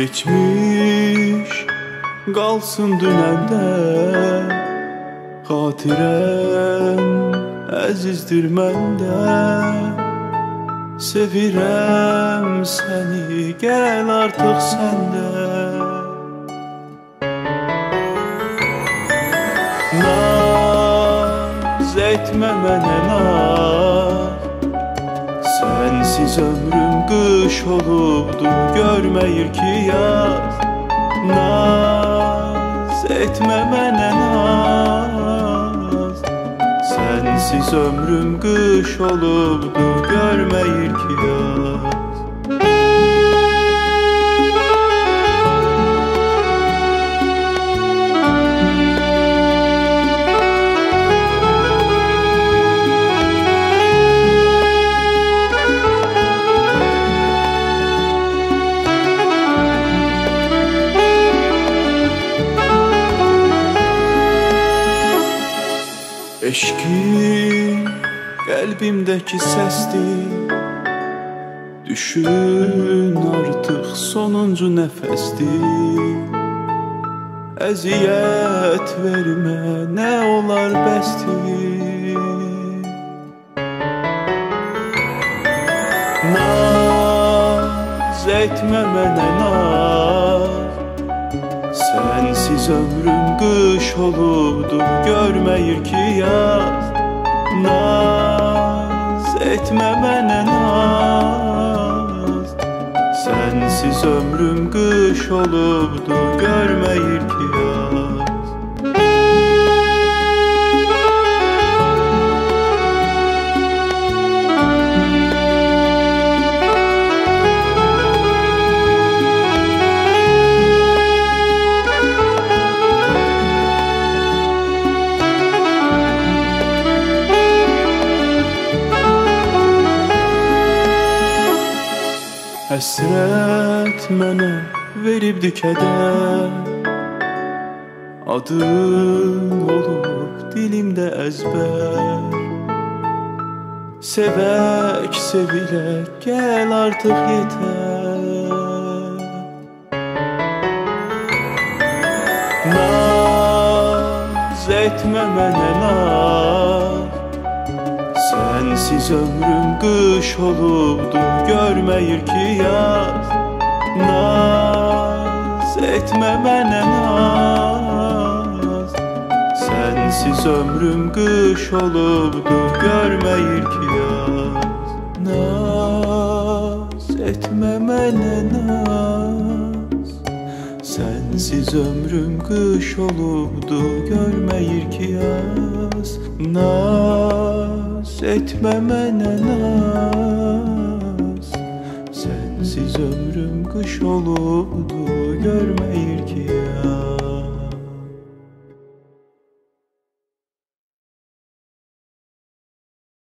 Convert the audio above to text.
Keçmiş qalsın dünəndə, xatirən əzizdir məndə. Sevirəm səni, gəl artıq səndə. Naz etmə mənə naz, sənsiz ömrüm qış olubdu, görməyir ki yaz. Naz etmə mənə naz, sənsiz ömrüm qış olubdu, görməyir ki yaz. Eşqim qəlbimdəki səsdir, düşün artıq sonuncu nəfəsdir. Əziyyət vermə, nə olar bəsdir. Naz etmə mənə naz, sənsiz ömrüm qış olubdu, görməyir ki yaz. Naz etmə mənə naz, sənsiz ömrüm qış olubdu, görməyir ki yaz. Həsrət mənə veribdi kədər, adın olub dilimdə əzbər. Sevək, sevilək, gəl artıq yetər. Naz etmə mənə naz, sənsiz ömrüm qış olubdu, görməyir ki yaz. Naz etmə mənə naz, sənsiz ömrüm qış olubdu, görməyir ki yaz. Naz etmə mənə naz, sənsiz ömrüm qış olubdu, görməyir ki yaz. Naz etmə mənə naz, sənsiz ömrüm qış olubdu, görməyir ki yaz.